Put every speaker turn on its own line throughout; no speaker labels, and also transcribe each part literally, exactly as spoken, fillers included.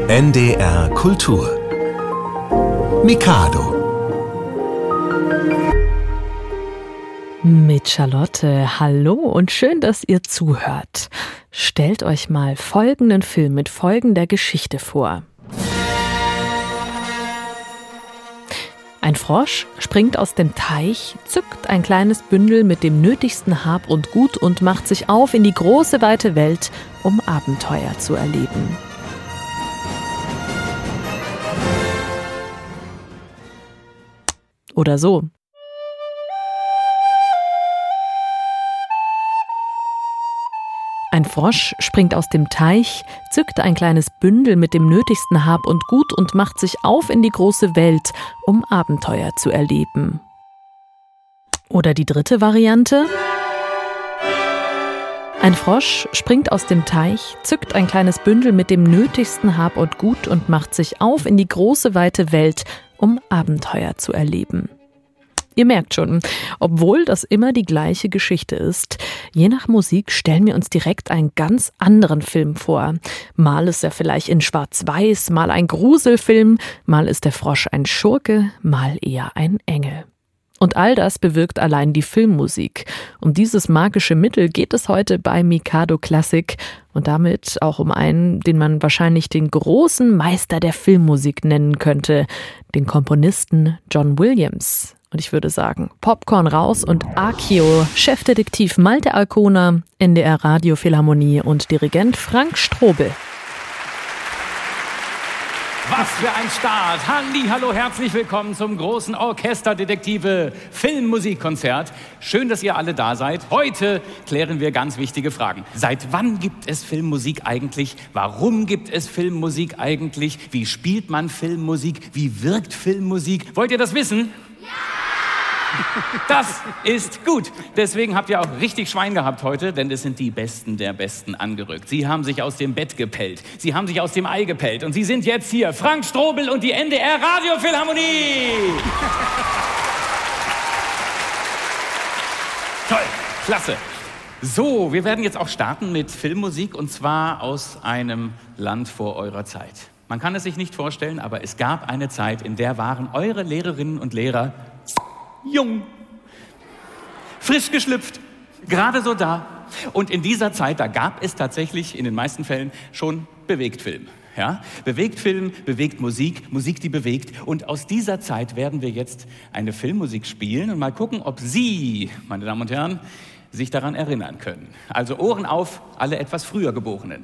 N D R Kultur Mikado
Mit Charlotte, hallo und schön, dass ihr zuhört. Stellt euch mal folgenden Film mit folgender Geschichte vor. Ein Frosch springt aus dem Teich, zückt ein kleines Bündel mit dem nötigsten Hab und Gut und macht sich auf in die große, weite Welt, um Abenteuer zu erleben. Oder so. Ein Frosch springt aus dem Teich, zückt ein kleines Bündel mit dem nötigsten Hab und Gut und macht sich auf in die große Welt, um Abenteuer zu erleben. Oder die dritte Variante. Ein Frosch springt aus dem Teich, zückt ein kleines Bündel mit dem nötigsten Hab und Gut und macht sich auf in die große, weite Welt, um Abenteuer zu erleben. Ihr merkt schon, obwohl das immer die gleiche Geschichte ist, je nach Musik stellen wir uns direkt einen ganz anderen Film vor. Mal ist er vielleicht in Schwarz-Weiß, mal ein Gruselfilm, mal ist der Frosch ein Schurke, mal eher ein Engel. Und all das bewirkt allein die Filmmusik. Um dieses magische Mittel geht es heute bei Mikado Klassik und damit auch um einen, den man wahrscheinlich den großen Meister der Filmmusik nennen könnte, den Komponisten John Williams. Und ich würde sagen, Popcorn raus und Akio, Chefdetektiv Malte Alcona, N D R Radio Philharmonie und Dirigent Frank Strobel.
Was für ein Start! Halli, hallo, herzlich willkommen zum großen Orchesterdetektive Filmmusikkonzert. Schön, dass ihr alle da seid. Heute klären wir ganz wichtige Fragen. Seit wann gibt es Filmmusik eigentlich? Warum gibt es Filmmusik eigentlich? Wie spielt man Filmmusik? Wie wirkt Filmmusik? Wollt ihr das wissen? Ja! Das ist gut. Deswegen habt ihr auch richtig Schwein gehabt heute, denn es sind die Besten der Besten angerückt. Sie haben sich aus dem Bett gepellt. Sie haben sich aus dem Ei gepellt. Und sie sind jetzt hier. Frank Strobel und die N D R Radio Philharmonie. Toll, klasse. So, wir werden jetzt auch starten mit Filmmusik und zwar aus einem Land vor eurer Zeit. Man kann es sich nicht vorstellen, aber es gab eine Zeit, in der waren eure Lehrerinnen und Lehrer jung, frisch geschlüpft, gerade so da. Und in dieser Zeit, da gab es tatsächlich in den meisten Fällen schon Bewegtfilm. Ja? Bewegtfilm, bewegt Musik, Musik, die bewegt. Und aus dieser Zeit werden wir jetzt eine Filmmusik spielen und mal gucken, ob Sie, meine Damen und Herren, sich daran erinnern können. Also Ohren auf, alle etwas früher Geborenen.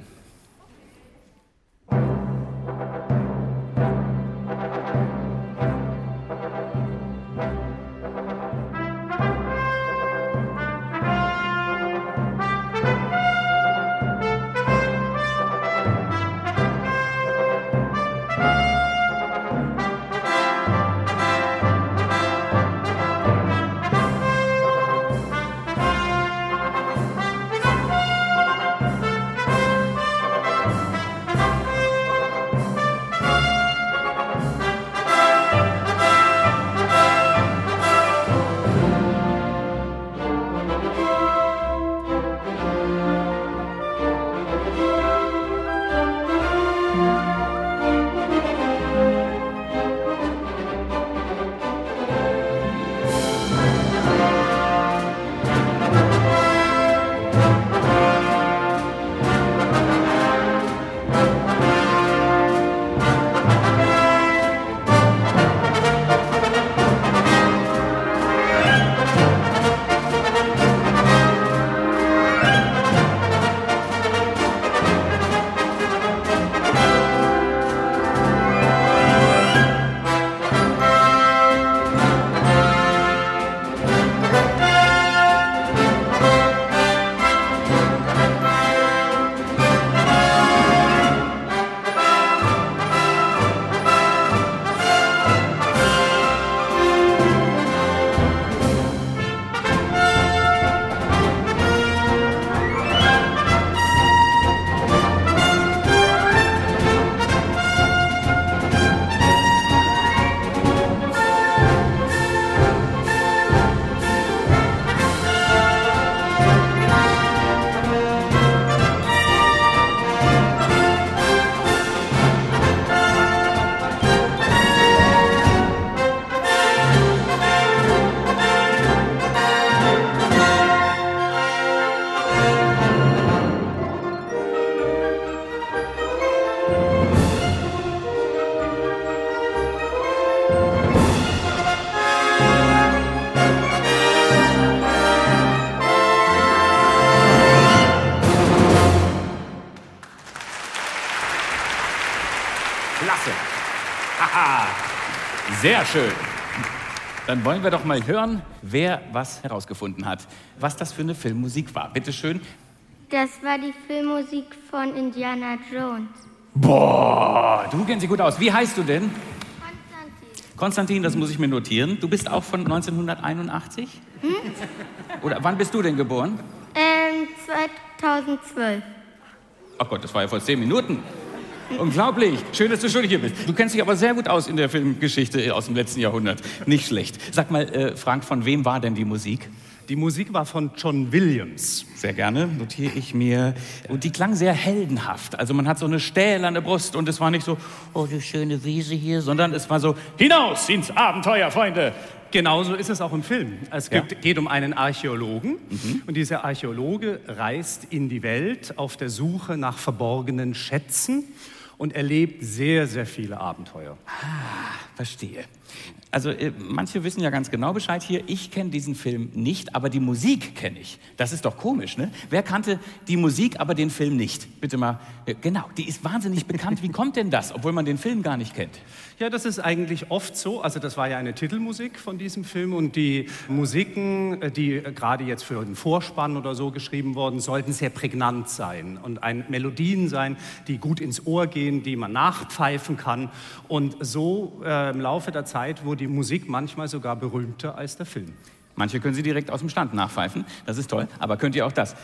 Klasse. Haha. Sehr schön. Dann wollen wir doch mal hören, wer was herausgefunden hat. Was das für eine Filmmusik war. Bitte schön.
Das war die Filmmusik von Indiana Jones.
Boah, du kennst dich gut aus. Wie heißt du denn?
Konstantin.
Konstantin, das muss ich mir notieren. Du bist auch von neunzehnhunderteinundachtzig? Hm? Oder wann bist du denn geboren?
Ähm, zweitausendzwölf.
Ach Gott, das war ja vor zehn Minuten. Unglaublich. Schön, dass du schon hier bist. Du kennst dich aber sehr gut aus in der Filmgeschichte aus dem letzten Jahrhundert. Nicht schlecht. Sag mal, äh, Frank, von wem war denn die Musik?
Die Musik war von John Williams.
Sehr gerne, notiere ich mir. Und die klang sehr heldenhaft. Also man hat so eine stählerne Brust und es war nicht so, oh, die schöne Wiese hier, sondern es war so, hinaus ins Abenteuer, Freunde.
Genauso ist es auch im Film. Es
Ja.
geht, geht um einen Archäologen.
Mhm.
Und dieser Archäologe reist in die Welt auf der Suche nach verborgenen Schätzen und erlebt sehr, sehr viele Abenteuer.
Ah, verstehe. Also äh, manche wissen ja ganz genau Bescheid hier. Ich kenne diesen Film nicht, aber die Musik kenne ich. Das ist doch komisch, ne? Wer kannte die Musik, aber den Film nicht? Bitte mal, äh, genau, die ist wahnsinnig bekannt. Wie kommt denn das, obwohl man den Film gar nicht kennt?
Ja, das ist eigentlich oft so. Also das war ja eine Titelmusik von diesem Film und die Musiken, die gerade jetzt für den Vorspann oder so geschrieben wurden, sollten sehr prägnant sein und ein Melodien sein, die gut ins Ohr gehen, die man nachpfeifen kann. Und so äh, im Laufe der Zeit wurde die Musik manchmal sogar berühmter als der Film.
Manche können sie direkt aus dem Stand nachpfeifen, das ist toll, aber könnt ihr auch das?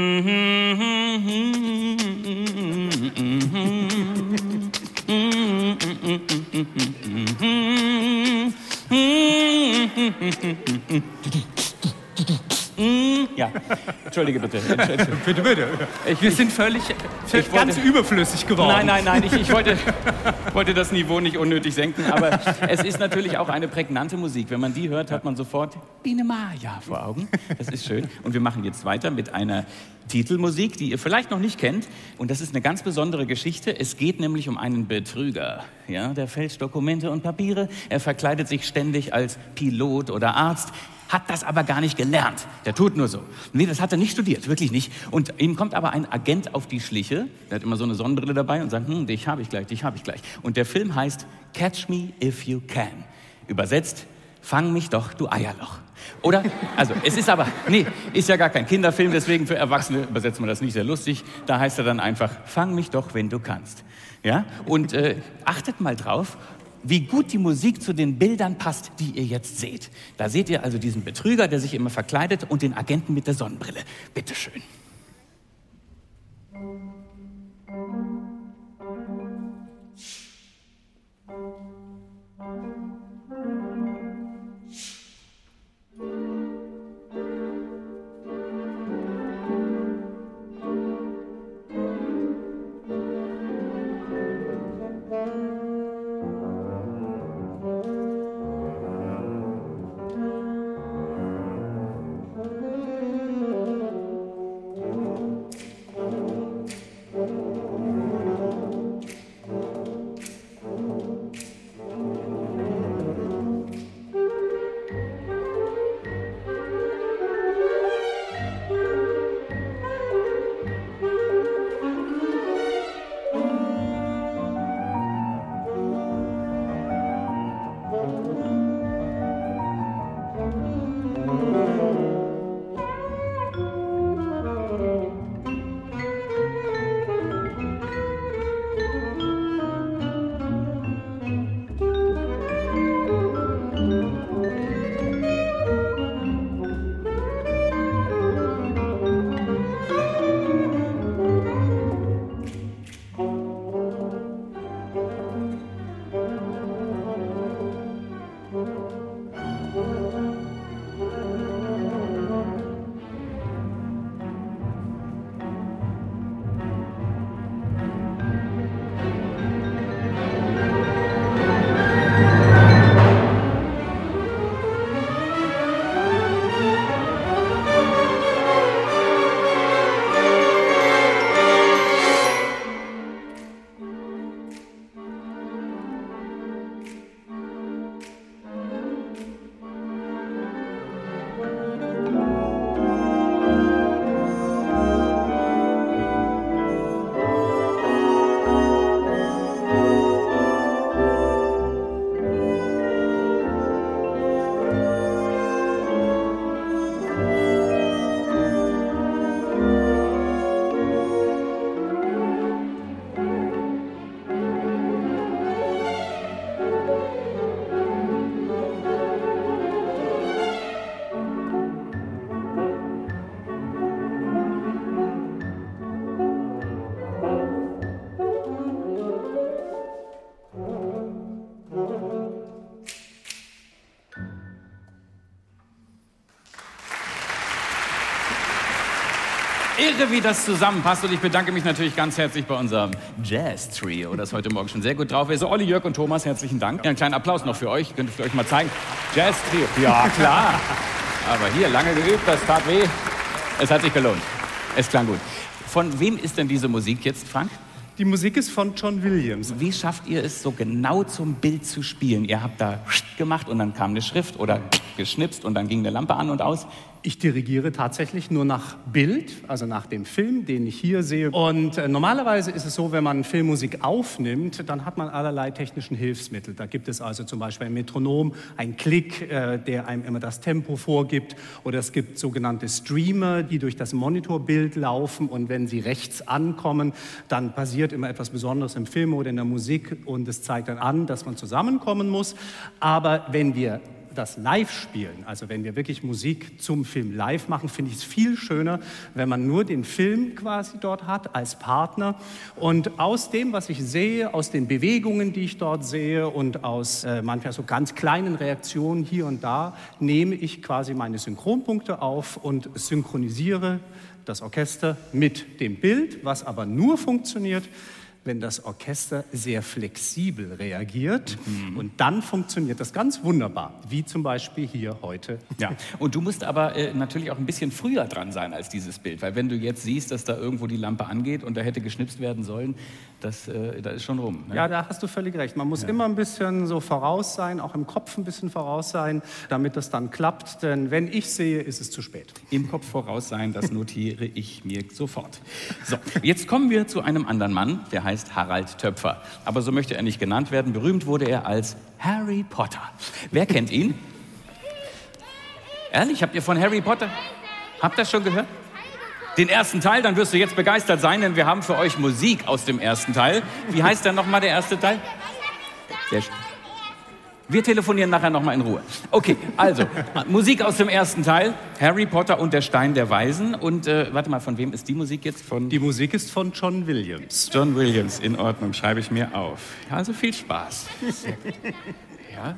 Ja, entschuldige bitte. Entschuldige.
Bitte, bitte.
Ich,
Wir sind völlig,
ich
ganz
wollte-
überflüssig geworden.
Nein, nein, nein, ich, ich wollte, wollte das Niveau nicht unnötig senken, aber es ist natürlich auch eine prägnante Musik. Wenn man die hört, hat man sofort Biene Maya vor Augen. Das ist schön. Und wir machen jetzt weiter mit einer Titelmusik, die ihr vielleicht noch nicht kennt. Und das ist eine ganz besondere Geschichte. Es geht nämlich um einen Betrüger. Ja, der fälscht Dokumente und Papiere. Er verkleidet sich ständig als Pilot oder Arzt. Hat das aber gar nicht gelernt. Der tut nur so. Nee, das hat er nicht studiert, wirklich nicht. Und ihm kommt aber ein Agent auf die Schliche. Der hat immer so eine Sonnenbrille dabei und sagt, hm, dich habe ich gleich, dich habe ich gleich. Und der Film heißt Catch Me If You Can. Übersetzt, fang mich doch, du Eierloch. Oder, also es ist aber, nee, ist ja gar kein Kinderfilm, deswegen für Erwachsene übersetzt man das nicht sehr lustig. Da heißt er dann einfach, fang mich doch, wenn du kannst. Ja? Und äh, achtet mal drauf, wie gut die Musik zu den Bildern passt, die ihr jetzt seht. Da seht ihr also diesen Betrüger, der sich immer verkleidet, und den Agenten mit der Sonnenbrille. Bitteschön. irre, wie das zusammenpasst. Und ich bedanke mich natürlich ganz herzlich bei unserem Jazz-Trio, das heute Morgen schon sehr gut drauf ist. So, Olli, Jörg und Thomas, herzlichen Dank. Ja, einen kleinen Applaus noch für euch. Könnt ihr euch mal zeigen. Jazz-Trio. Ja, klar. Aber hier, lange geübt, das tat weh. Es hat sich gelohnt. Es klang gut. Von wem ist denn diese Musik jetzt, Frank?
Die Musik ist von John Williams.
Wie schafft ihr es, so genau zum Bild zu spielen? Ihr habt da gemacht und dann kam eine Schrift oder geschnipst und dann ging eine Lampe an und aus.
Ich dirigiere tatsächlich nur nach Bild, also nach dem Film, den ich hier sehe. Und äh, normalerweise ist es so, wenn man Filmmusik aufnimmt, dann hat man allerlei technischen Hilfsmittel. Da gibt es also zum Beispiel ein Metronom, ein Klick, äh, der einem immer das Tempo vorgibt. Oder es gibt sogenannte Streamer, die durch das Monitorbild laufen. Und wenn sie rechts ankommen, dann passiert immer etwas Besonderes im Film oder in der Musik. Und es zeigt dann an, dass man zusammenkommen muss. Aber wenn wir das live spielen, also wenn wir wirklich Musik zum Film live machen, finde ich es viel schöner, wenn man nur den Film quasi dort hat als Partner und aus dem, was ich sehe, aus den Bewegungen, die ich dort sehe und aus äh, manchmal so ganz kleinen Reaktionen hier und da, nehme ich quasi meine Synchronpunkte auf und synchronisiere das Orchester mit dem Bild, was aber nur funktioniert, wenn das Orchester sehr flexibel reagiert. Mhm. Und dann funktioniert das ganz wunderbar, wie zum Beispiel hier heute.
Ja. Und du musst aber äh, natürlich auch ein bisschen früher dran sein als dieses Bild, weil wenn du jetzt siehst, dass da irgendwo die Lampe angeht und da hätte geschnipst werden sollen, das, äh, das ist schon rum. Ne?
Ja, da hast du völlig recht. Man muss ja. immer ein bisschen so voraus sein, auch im Kopf ein bisschen voraus sein, damit das dann klappt. Denn wenn ich sehe, ist es zu spät.
Im Kopf voraus sein, das notiere ich mir sofort. So, jetzt kommen wir zu einem anderen Mann, der heißt Harald Töpfer. Aber so möchte er nicht genannt werden. Berühmt wurde er als Harry Potter. Wer kennt ihn? Ehrlich, habt ihr von Harry Potter? Habt ihr das schon gehört? Den ersten Teil, dann wirst du jetzt begeistert sein, denn wir haben für euch Musik aus dem ersten Teil. Wie heißt denn nochmal der erste Teil? Der Wir telefonieren nachher nochmal in Ruhe. Okay, also, Musik aus dem ersten Teil, Harry Potter und der Stein der Weisen. Und, äh, warte mal, von wem ist die Musik jetzt? Von
die Musik ist von John Williams.
John Williams, in Ordnung, schreibe ich mir auf. Ja, also viel Spaß. Sehr gut. Ja.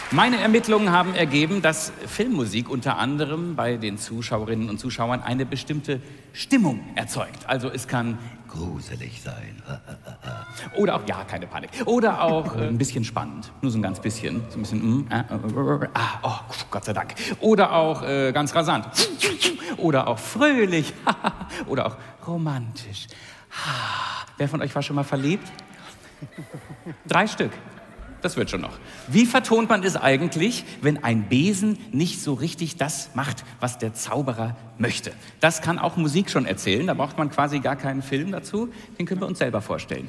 Meine Ermittlungen haben ergeben, dass Filmmusik unter anderem bei den Zuschauerinnen und Zuschauern eine bestimmte Stimmung erzeugt. Also es kann gruselig sein. Oder auch, ja, keine Panik. Oder auch äh, ein bisschen spannend. Nur so ein ganz bisschen. So ein bisschen, mm, äh, äh, ah, oh, Gott sei Dank. Oder auch äh, ganz rasant. Oder auch fröhlich. Oder auch romantisch. Wer von euch war schon mal verliebt? Drei Stück. Das wird schon noch. Wie vertont man es eigentlich, wenn ein Besen nicht so richtig das macht, was der Zauberer möchte? Das kann auch Musik schon erzählen. Da braucht man quasi gar keinen Film dazu. Den können wir uns selber vorstellen.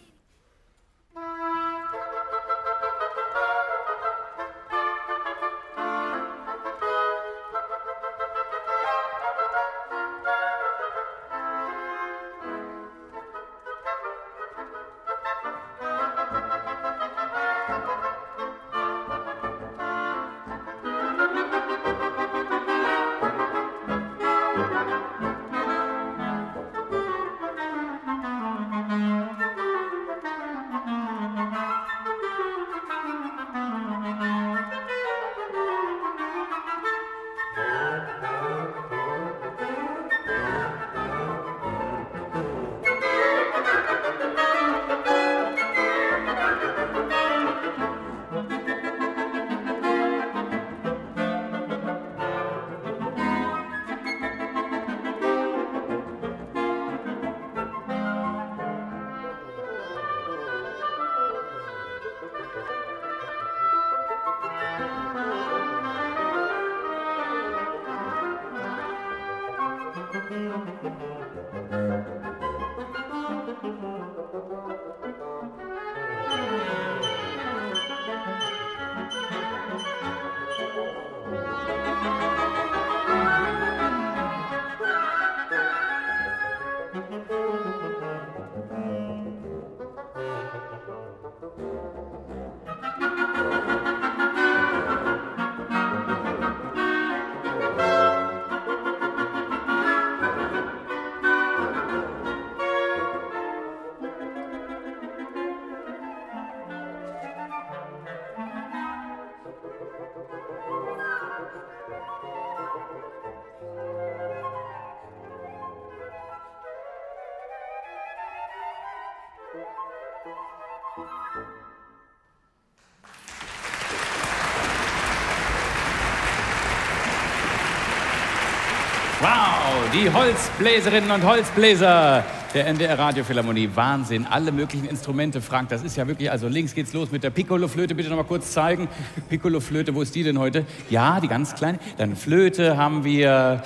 Wow, die Holzbläserinnen und Holzbläser der N D R Radiophilharmonie. Wahnsinn, alle möglichen Instrumente, Frank, das ist ja wirklich, also links geht's los mit der Piccolo-Flöte, bitte noch mal kurz zeigen. Piccolo-Flöte, wo ist die denn heute? Ja, die ganz kleine. Dann Flöte haben wir,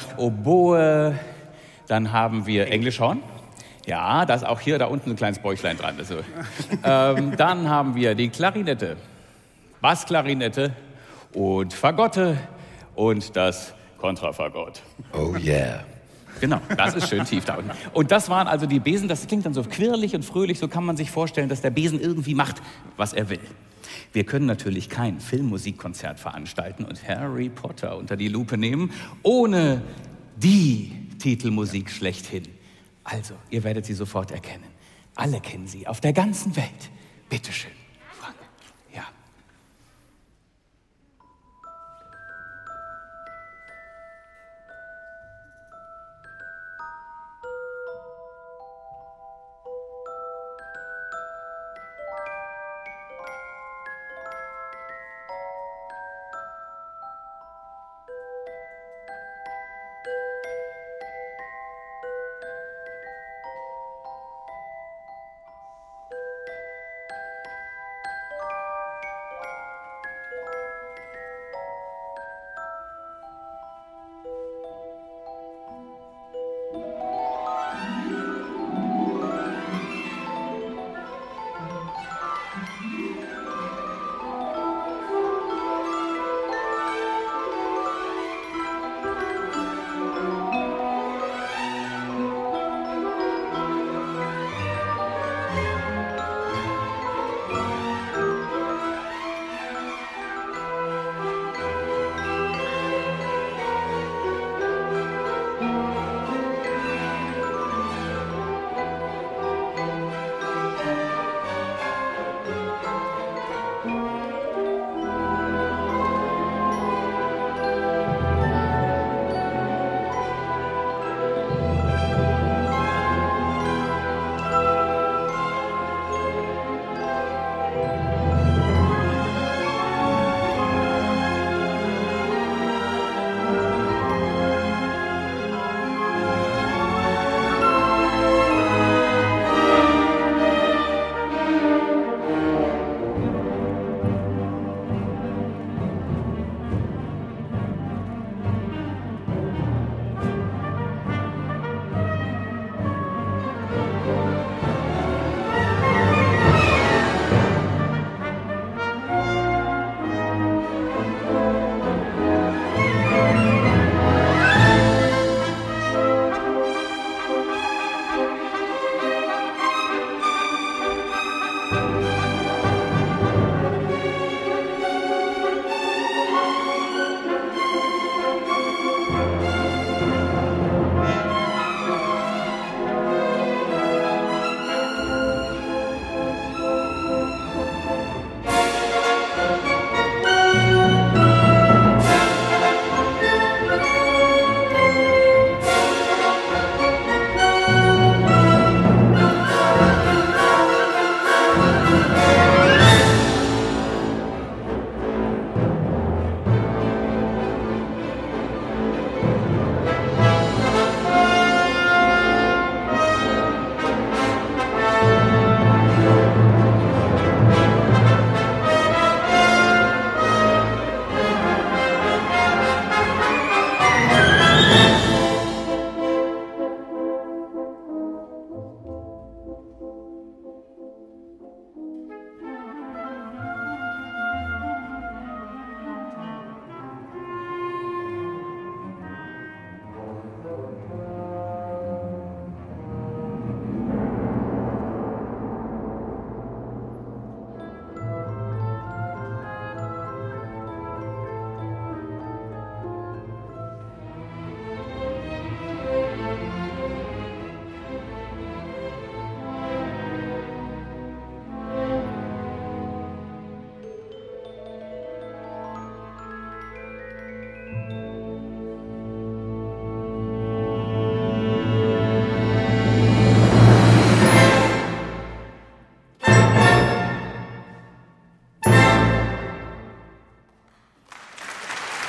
Oboe, dann haben wir Englischhorn. Ja, da ist auch hier da unten ein kleines Bäuchlein dran. Also. ähm, dann haben wir die Klarinette, Bassklarinette und Fagotte und das Kontrafagott.
Oh yeah.
Genau, das ist schön tief da unten. Und das waren also die Besen, das klingt dann so quirlig und fröhlich, so kann man sich vorstellen, dass der Besen irgendwie macht, was er will. Wir können natürlich kein Filmmusikkonzert veranstalten und Harry Potter unter die Lupe nehmen, ohne die Titelmusik schlechthin. Also, ihr werdet sie sofort erkennen. Alle kennen sie, auf der ganzen Welt. Bitteschön, Frank. Ja.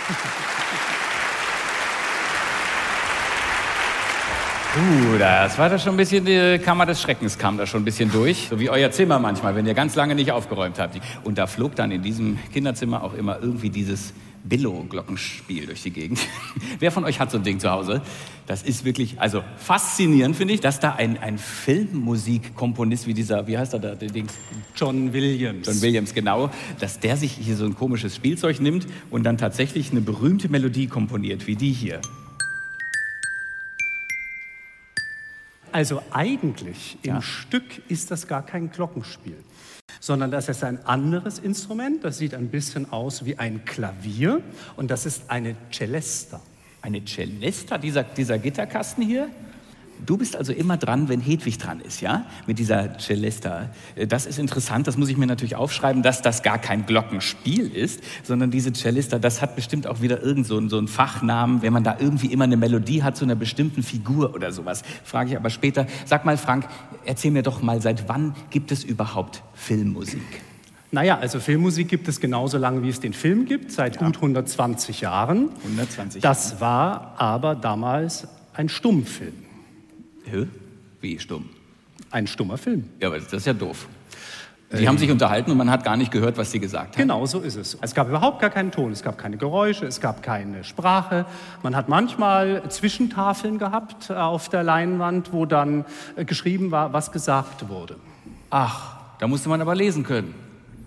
Uh, das war da schon ein bisschen, die Kammer des Schreckens kam da schon ein bisschen durch. So wie euer Zimmer manchmal, wenn ihr ganz lange nicht aufgeräumt habt. Und da flog dann in diesem Kinderzimmer auch immer irgendwie dieses Billo-Glockenspiel durch die Gegend. Wer von euch hat so ein Ding zu Hause? Das ist wirklich, also faszinierend, finde ich, dass da ein, ein Filmmusikkomponist wie dieser, wie heißt er da, der Ding?
John Williams.
John Williams, genau. Dass der sich hier so ein komisches Spielzeug nimmt und dann tatsächlich eine berühmte Melodie komponiert, wie die hier.
Also eigentlich im
Ja.
Stück ist das gar kein Glockenspiel, sondern das ist ein anderes Instrument. Das sieht ein bisschen aus wie ein Klavier und das ist eine Celesta.
Eine Celesta, dieser, dieser Gitterkasten hier? Du bist also immer dran, wenn Hedwig dran ist, ja? Mit dieser Celesta. Das ist interessant, das muss ich mir natürlich aufschreiben, dass das gar kein Glockenspiel ist, sondern diese Celesta, das hat bestimmt auch wieder irgend so einen, so einen Fachnamen, wenn man da irgendwie immer eine Melodie hat zu einer bestimmten Figur oder sowas. Frage ich aber später. Sag mal, Frank, erzähl mir doch mal, seit wann gibt es überhaupt Filmmusik?
Naja, also Filmmusik gibt es genauso lange, wie es den Film gibt, seit gut hundertzwanzig Jahren.
hundertzwanzig
Das war aber damals ein Stummfilm.
Hä? Wie stumm?
Ein stummer Film.
Ja, aber das ist ja doof. Die haben sich unterhalten und man hat gar nicht gehört, was sie gesagt haben.
Genau, so ist es. Es gab überhaupt gar keinen Ton, es gab keine Geräusche, es gab keine Sprache. Man hat manchmal Zwischentafeln gehabt auf der Leinwand, wo dann äh, geschrieben war, was gesagt wurde.
Ach, da musste man aber lesen können.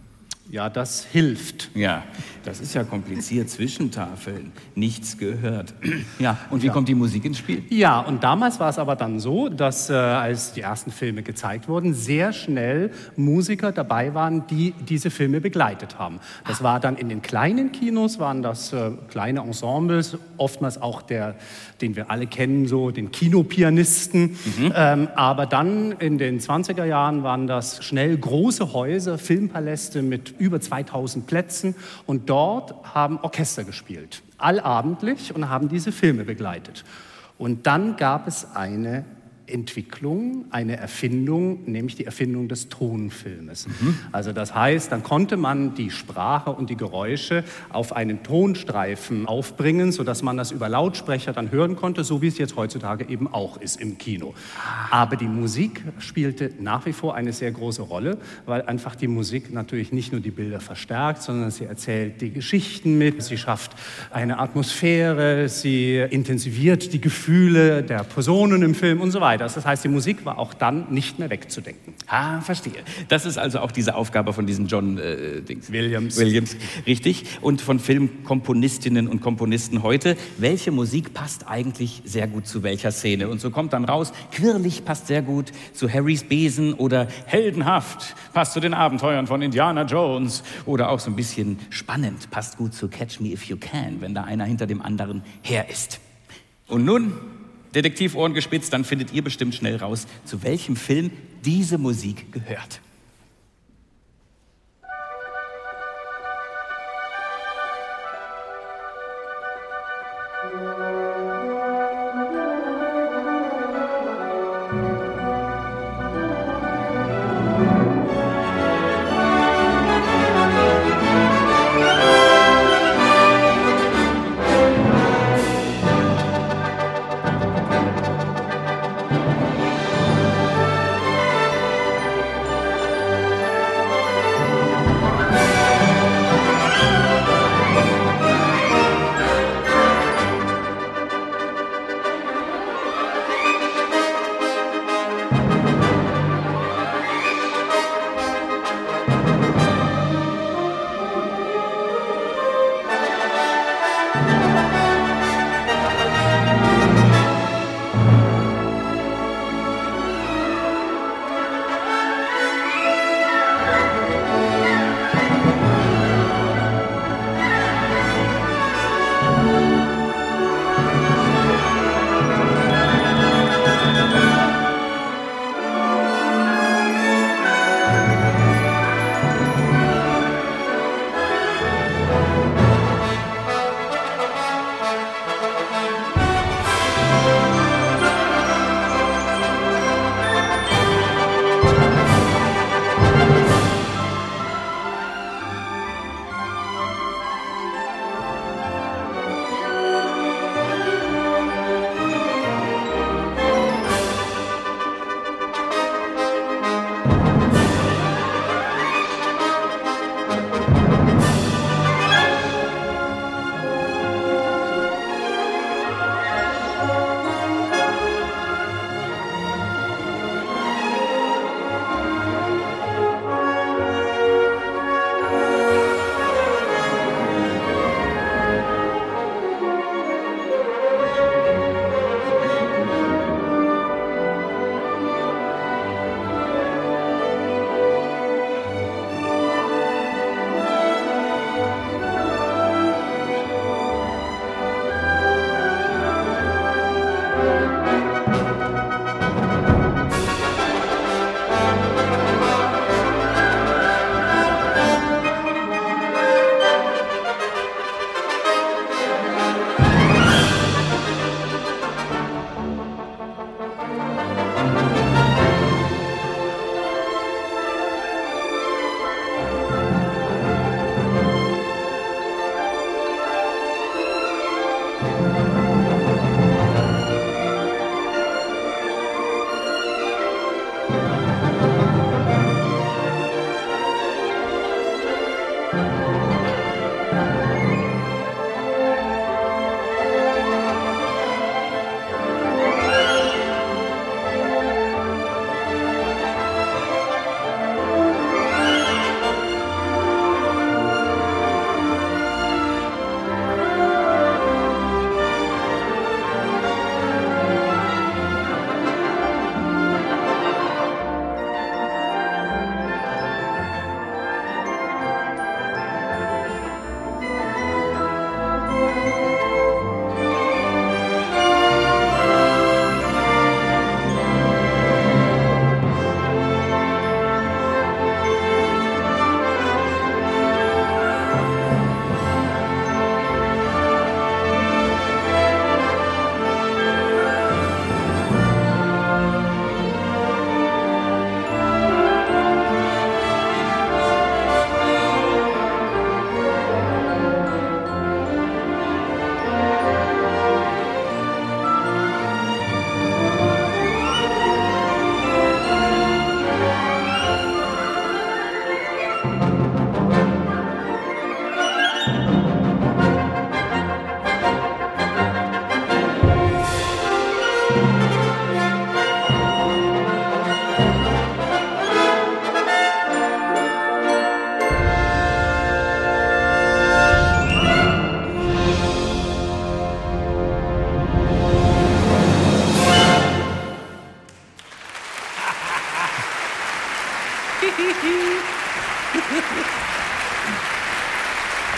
Ja, das hilft.
Ja, das ist ja kompliziert. Zwischentafeln, nichts gehört. Ja, und wie
Ja.
kommt die Musik ins Spiel?
Ja, und damals war es aber dann so, dass äh, als die ersten Filme gezeigt wurden, sehr schnell Musiker dabei waren, die diese Filme begleitet haben. Das war dann in den kleinen Kinos, waren das äh, kleine Ensembles, oftmals auch der, den wir alle kennen, so den Kinopianisten. Mhm. Ähm, aber dann in den zwanziger Jahren waren das schnell große Häuser, Filmpaläste mit über zweitausend Plätzen und dort haben Orchester gespielt, allabendlich, und haben diese Filme begleitet. Und dann gab es eine Entwicklung, eine Erfindung, nämlich die Erfindung des Tonfilmes. Mhm. Also das heißt, dann konnte man die Sprache und die Geräusche auf einen Tonstreifen aufbringen, sodass man das über Lautsprecher dann hören konnte, so wie es jetzt heutzutage eben auch ist im Kino. Aber die Musik spielte nach wie vor eine sehr große Rolle, weil einfach die Musik natürlich nicht nur die Bilder verstärkt, sondern sie erzählt die Geschichten mit, sie schafft eine Atmosphäre, sie intensiviert die Gefühle der Personen im Film und so weiter. Das heißt, die Musik war auch dann nicht mehr wegzudenken.
Ah, verstehe. Das ist also auch diese Aufgabe von diesem John äh, Dings.
Williams.
Williams, richtig. Und von Filmkomponistinnen und Komponisten heute. Welche Musik passt eigentlich sehr gut zu welcher Szene? Und so kommt dann raus, Quirlig passt sehr gut zu Harrys Besen oder heldenhaft passt zu den Abenteuern von Indiana Jones. Oder auch so ein bisschen spannend passt gut zu Catch Me If You Can, wenn da einer hinter dem anderen her ist. Und nun Detektivohren gespitzt, dann findet ihr bestimmt schnell raus, zu welchem Film diese Musik gehört.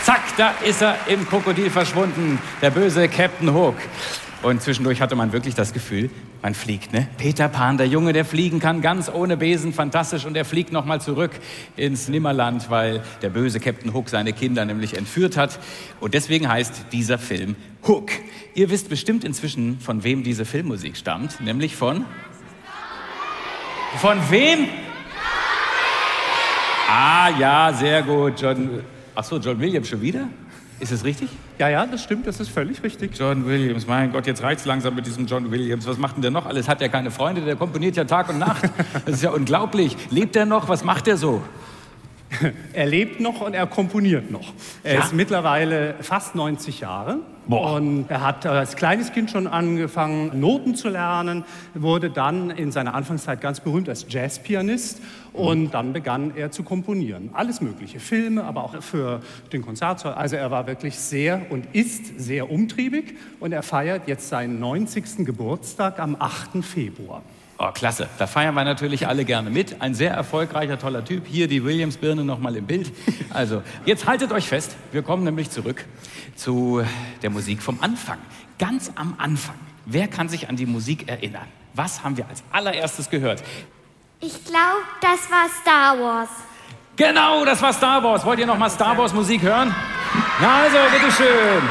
zack, da ist er im Krokodil verschwunden, der böse Captain Hook. Und zwischendurch hatte man wirklich das Gefühl, man fliegt, ne? Peter Pan, der Junge, der fliegen kann, ganz ohne Besen, fantastisch. Und er fliegt nochmal zurück ins Nimmerland, weil der böse Captain Hook seine Kinder nämlich entführt hat. Und deswegen heißt dieser Film Hook. Ihr wisst bestimmt inzwischen, von wem diese Filmmusik stammt, nämlich von... Von wem? Ah, ja, sehr gut. John... Ach so, John Williams schon wieder? Ist es richtig?
Ja, ja, das stimmt, das ist völlig richtig.
John Williams, mein Gott, jetzt reicht's langsam mit diesem John Williams. Was macht denn der noch alles? Hat er keine Freunde? Der komponiert ja Tag und Nacht. Das ist ja unglaublich. Lebt er noch? Was macht er so?
Er lebt noch und er komponiert noch. Er
Ja?
ist mittlerweile fast neunzig Jahre.
Boah.
Und er hat als kleines Kind schon angefangen, Noten zu lernen, wurde dann in seiner Anfangszeit ganz berühmt als Jazzpianist und dann begann er zu komponieren. Alles mögliche, Filme, aber auch für den Konzertsaal. Also er war wirklich sehr und ist sehr umtriebig und er feiert jetzt seinen neunzigsten Geburtstag am achten Februar.
Oh, klasse. Da feiern wir natürlich alle gerne mit. Ein sehr erfolgreicher, toller Typ. Hier die Williams-Birne noch mal im Bild. Also, jetzt haltet euch fest. Wir kommen nämlich zurück zu der Musik vom Anfang. Ganz am Anfang. Wer kann sich an die Musik erinnern? Was haben wir als allererstes gehört?
Ich glaube, das war Star Wars.
Genau, das war Star Wars. Wollt ihr noch mal Star Wars Musik hören? Na also, bitteschön.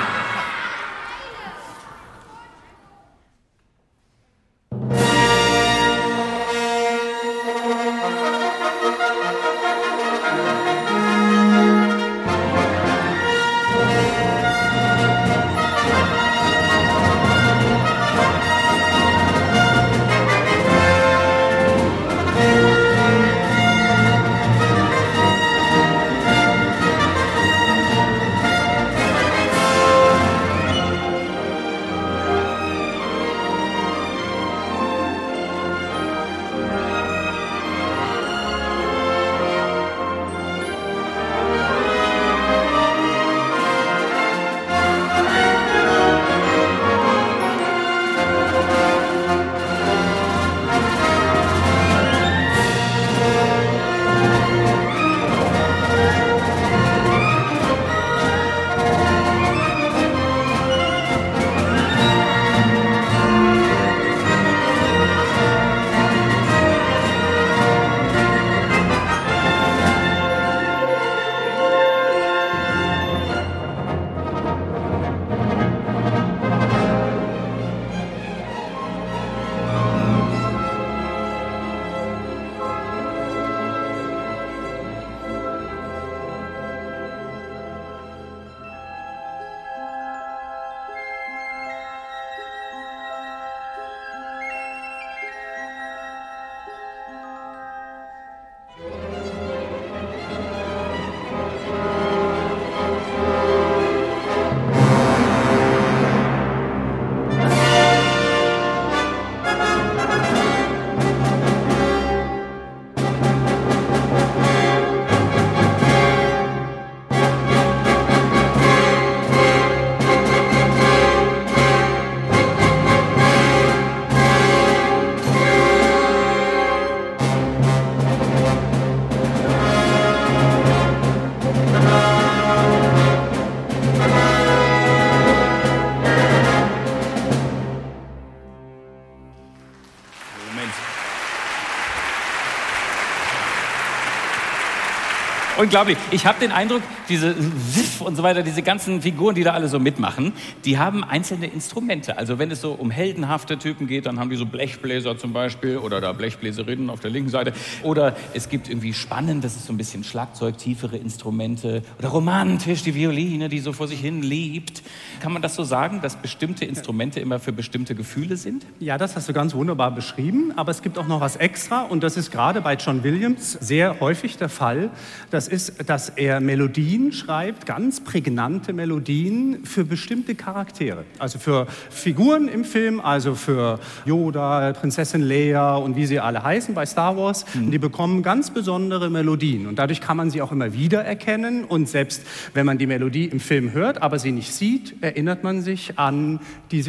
Unglaublich. Ich habe den Eindruck, diese Siff und so weiter, diese ganzen Figuren, die da alle so mitmachen, die haben einzelne Instrumente. Also wenn es so um heldenhafte Typen geht, dann haben die so Blechbläser zum Beispiel oder da Blechbläserinnen auf der linken Seite. Oder es gibt irgendwie spannend, das ist so ein bisschen Schlagzeug, tiefere Instrumente. Oder romantisch, die Violine, die so vor sich hin liebt. Kann man das so sagen, dass bestimmte Instrumente immer für bestimmte Gefühle sind?
Ja, das hast du ganz wunderbar beschrieben. Aber es gibt auch noch was extra und das ist gerade bei John Williams sehr häufig der Fall. Das ist, dass er Melodien schreibt, ganz prägnante Melodien für bestimmte Charaktere. Also für Figuren im Film, also für Yoda, Prinzessin Leia und wie sie alle heißen bei Star Wars. Mhm. Und die bekommen ganz besondere Melodien. Und dadurch kann man sie auch immer wieder erkennen. Und selbst wenn man die Melodie im Film hört, aber sie nicht sieht, erinnert man sich an diese Figur.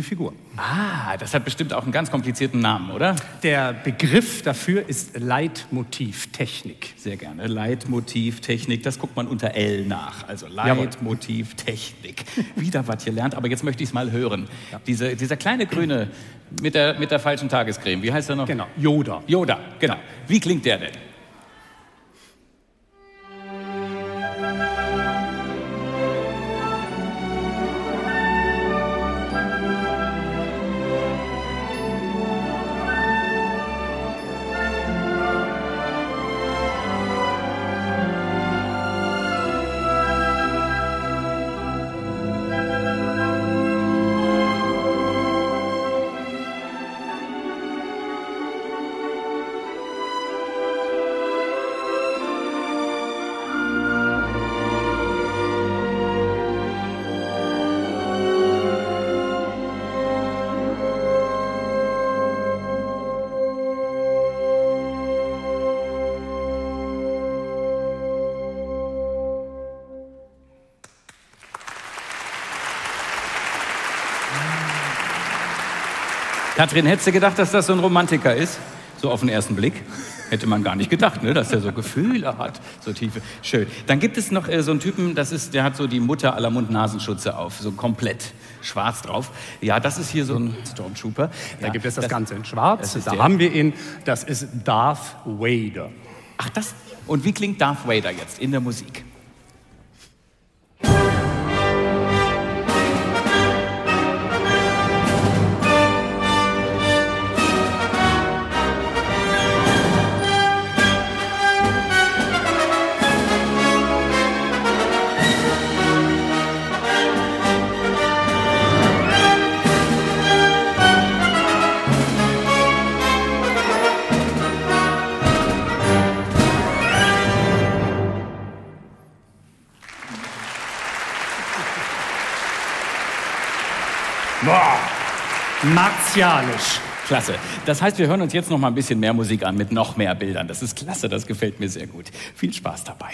Ah, das hat bestimmt auch einen ganz komplizierten Namen, oder?
Der Begriff dafür ist Leitmotivtechnik.
Sehr gerne. Leitmotivtechnik, das guckt man unter L nach. Also Leitmotivtechnik. Wieder was hier lernt, aber jetzt möchte ich es mal hören. Ja. Diese, dieser kleine Grüne mit der, mit der falschen Tagescreme, wie heißt er noch?
Genau, Yoda.
Yoda, genau. Wie klingt der denn? Katrin, hättest du gedacht, dass das so ein Romantiker ist? So auf den ersten Blick? Hätte man gar nicht gedacht, ne? Dass er so Gefühle hat, so tiefe. Schön. Dann gibt es noch äh, so einen Typen, das ist, der hat so die Mutter aller Mund-Nasenschutze auf, so komplett schwarz drauf. Ja, das ist hier so ein Stormtrooper.
Da
ja,
gibt es das,
das
Ganze in schwarz. Da
der.
haben wir ihn, das ist Darth Vader.
Ach, das. Und wie klingt Darth Vader jetzt in der Musik?
Boah, martialisch.
Klasse. Das heißt, wir hören uns jetzt noch mal ein bisschen mehr Musik an mit noch mehr Bildern. Das ist klasse, das gefällt mir sehr gut. Viel Spaß dabei.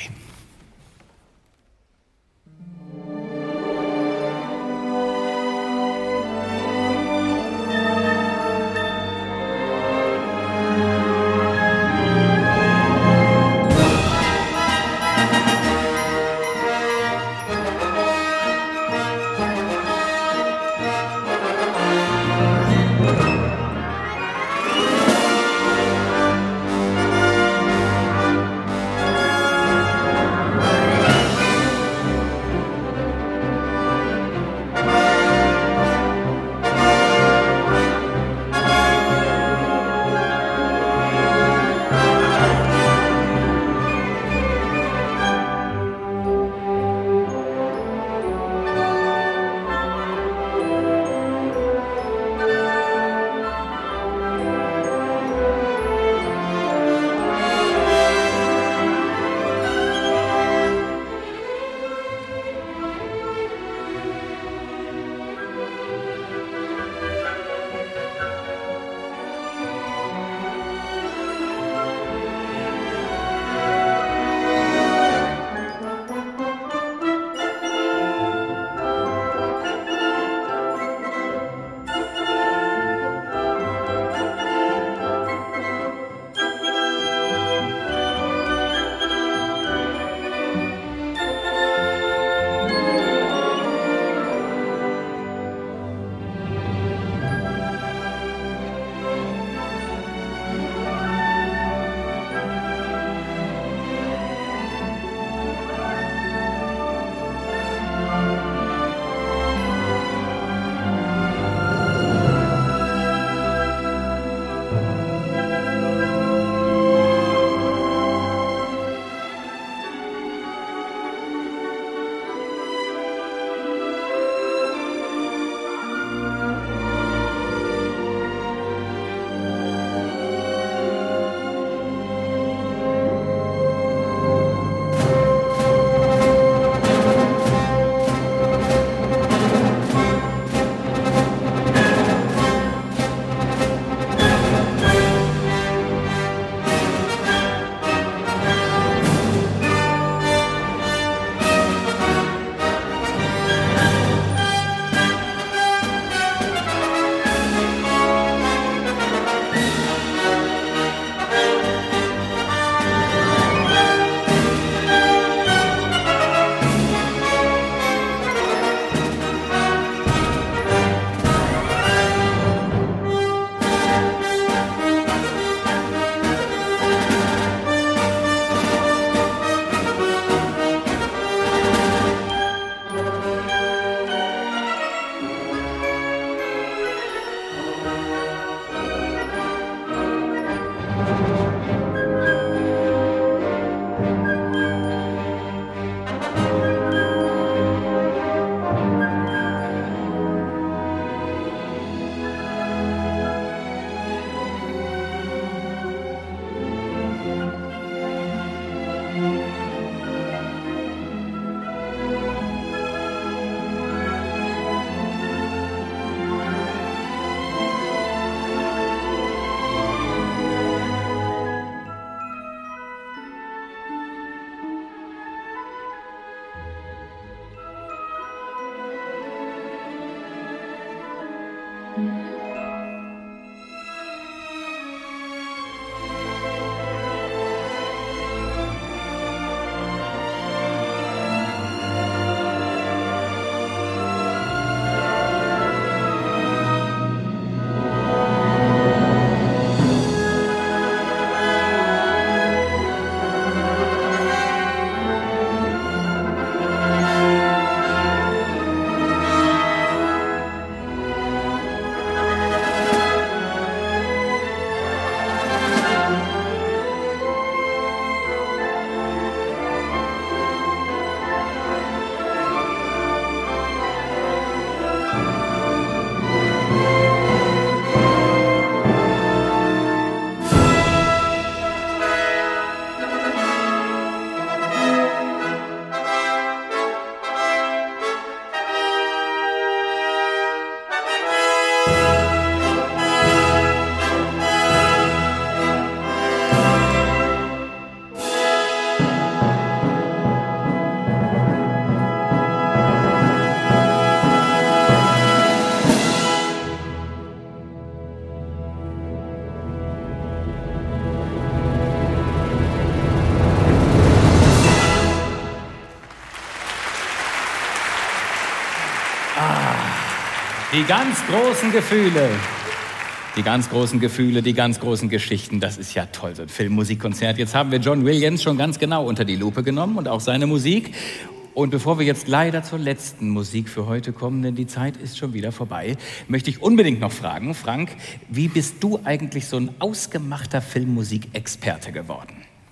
Die ganz großen Gefühle, die ganz großen Gefühle, die ganz großen Geschichten, das ist ja toll, so ein Filmmusikkonzert. Jetzt haben wir John Williams schon ganz genau unter die Lupe genommen und auch seine Musik. Und bevor wir jetzt leider zur letzten Musik für heute kommen, denn die Zeit ist schon wieder vorbei, möchte ich unbedingt noch fragen, Frank, wie bist du eigentlich so ein ausgemachter Filmmusikexperte geworden?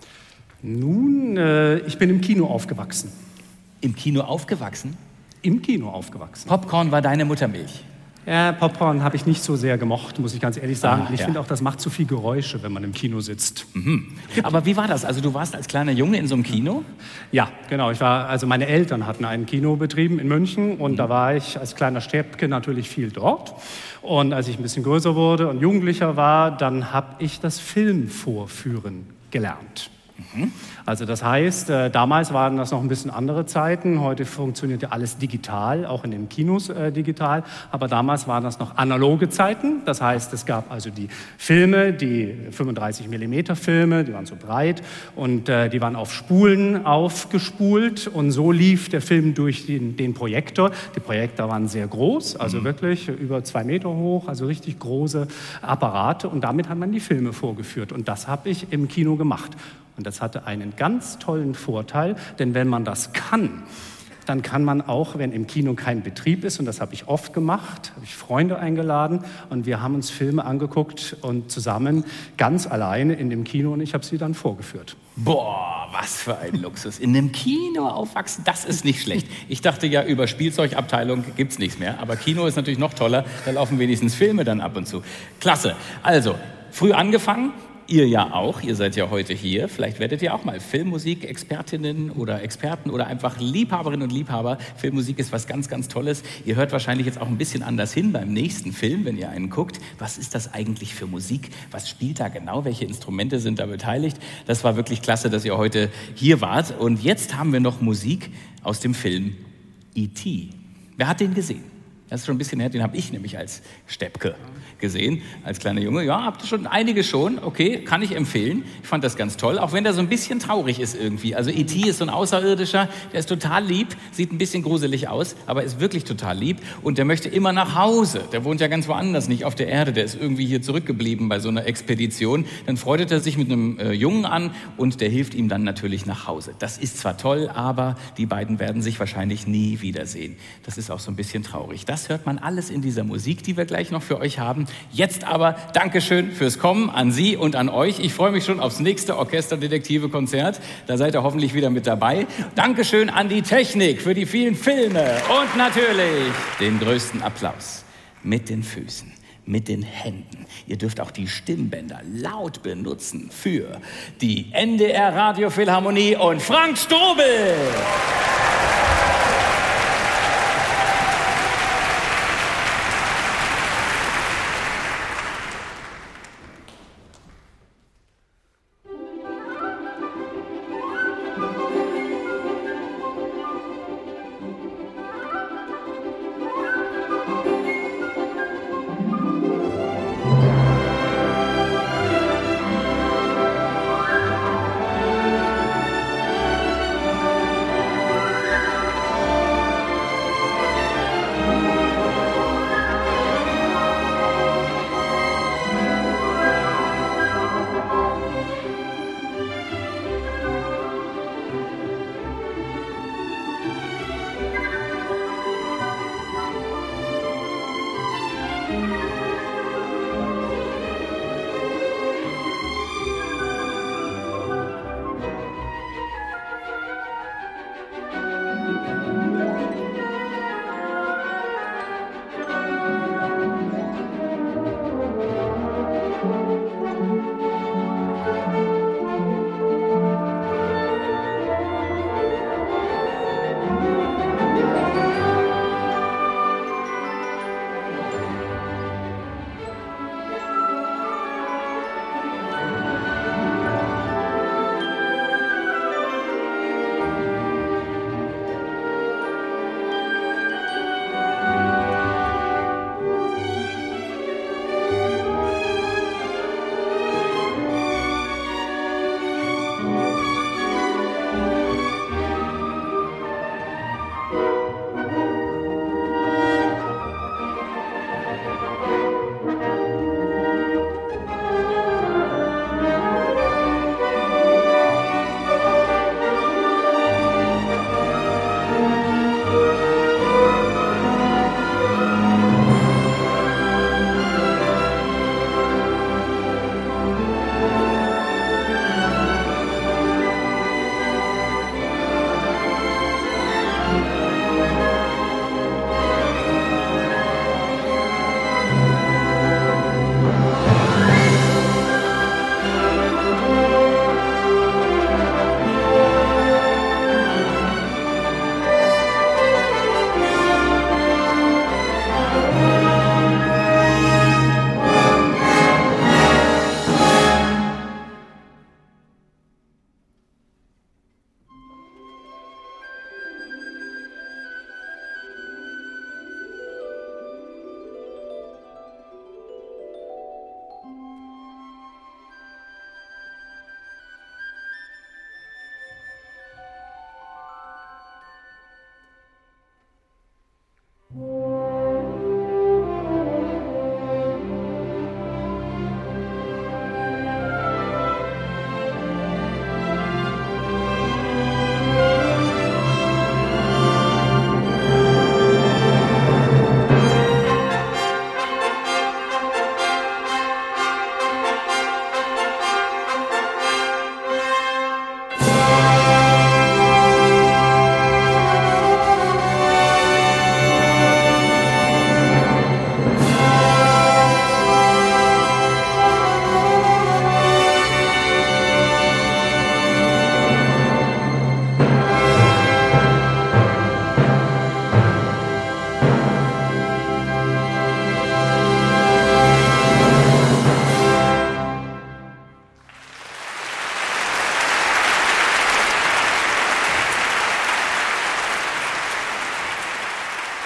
Nun, äh, ich bin im Kino aufgewachsen.
Im Kino aufgewachsen?
Im Kino aufgewachsen.
Popcorn war deine Muttermilch?
Ja, Popcorn habe ich nicht so sehr gemocht, muss ich ganz ehrlich sagen.
Ah,
Und ich
ja.
finde auch, das macht zu viel Geräusche, wenn man im Kino sitzt.
Mhm. Aber wie war das? Also du warst als kleiner Junge in so einem Kino?
Ja, genau. Ich war, also meine Eltern hatten einen Kino betrieben in München und mhm. da war ich als kleiner Stäbke natürlich viel dort. Und als ich ein bisschen größer wurde und Jugendlicher war, dann habe ich das Filmvorführen gelernt. Mhm. Also das heißt, äh, damals waren das noch ein bisschen andere Zeiten. Heute funktioniert ja alles digital, auch in den Kinos äh, digital. Aber damals waren das noch analoge Zeiten. Das heißt, es gab also die Filme, die fünfunddreißig Millimeter Filme, die waren so breit und äh, die waren auf Spulen aufgespult. Und so lief der Film durch den, den Projektor. Die Projektor waren sehr groß, also mhm. wirklich über zwei Meter hoch, also richtig große Apparate. Und damit hat man die Filme vorgeführt. Und das habe ich im Kino gemacht. Und das hatte einen ganz tollen Vorteil, denn wenn man das kann, dann kann man auch, wenn im Kino kein Betrieb ist, und das habe ich oft gemacht, habe ich Freunde eingeladen und wir haben uns Filme angeguckt und zusammen ganz alleine in dem Kino und ich habe sie dann vorgeführt.
Boah, was für ein Luxus. In einem Kino aufwachsen, das ist nicht schlecht. Ich dachte ja, über Spielzeugabteilung gibt's nichts mehr, aber Kino ist natürlich noch toller, da laufen wenigstens Filme dann ab und zu. Klasse. Also, früh angefangen. Ihr ja auch, ihr seid ja heute hier. Vielleicht werdet ihr auch mal Filmmusik-Expertinnen oder Experten oder einfach Liebhaberinnen und Liebhaber. Filmmusik ist was ganz, ganz Tolles. Ihr hört wahrscheinlich jetzt auch ein bisschen anders hin beim nächsten Film, wenn ihr einen guckt. Was ist das eigentlich für Musik? Was spielt da genau? Welche Instrumente sind da beteiligt? Das war wirklich klasse, dass ihr heute hier wart. Und jetzt haben wir noch Musik aus dem Film E T Wer hat den gesehen? Das ist schon ein bisschen her, den habe ich nämlich als Steppke gesehen, als kleiner Junge. Ja, habt ihr schon einige schon, okay, kann ich empfehlen. Ich fand das ganz toll, auch wenn der so ein bisschen traurig ist irgendwie. Also E T ist so ein Außerirdischer, der ist total lieb, sieht ein bisschen gruselig aus, aber ist wirklich total lieb und der möchte immer nach Hause. Der wohnt ja ganz woanders, nicht auf der Erde, der ist irgendwie hier zurückgeblieben bei so einer Expedition. Dann freut er sich mit einem äh, Jungen an und der hilft ihm dann natürlich nach Hause. Das ist zwar toll, aber die beiden werden sich wahrscheinlich nie wiedersehen. Das ist auch so ein bisschen traurig. Das hört man alles in dieser Musik, die wir gleich noch für euch haben. Jetzt aber Dankeschön fürs Kommen an Sie und an euch. Ich freue mich schon aufs nächste Orchesterdetektive-Konzert. Da seid ihr hoffentlich wieder mit dabei. Dankeschön an die Technik für die vielen Filme und natürlich den größten Applaus mit den Füßen, mit den Händen. Ihr dürft auch die Stimmbänder laut benutzen für die N D R Radiophilharmonie und Frank Strobel.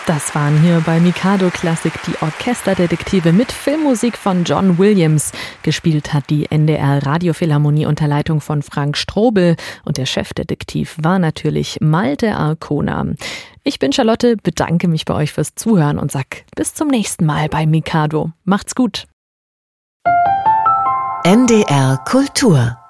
Das waren hier bei Mikado Klassik die Orchesterdetektive mit Filmmusik von John Williams. Gespielt hat die N D R Radiophilharmonie unter Leitung von Frank Strobel und der Chefdetektiv war natürlich Malte Arkona. Ich bin Charlotte, bedanke mich bei euch fürs Zuhören und sag bis zum nächsten Mal bei Mikado. Macht's gut.
N D R Kultur